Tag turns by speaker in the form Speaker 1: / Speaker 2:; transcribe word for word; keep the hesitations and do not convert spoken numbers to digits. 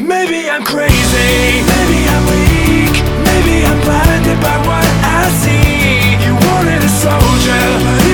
Speaker 1: Maybe I'm crazy, maybe I'm weak, maybe I'm blinded by what I see. You wanted a soldier, but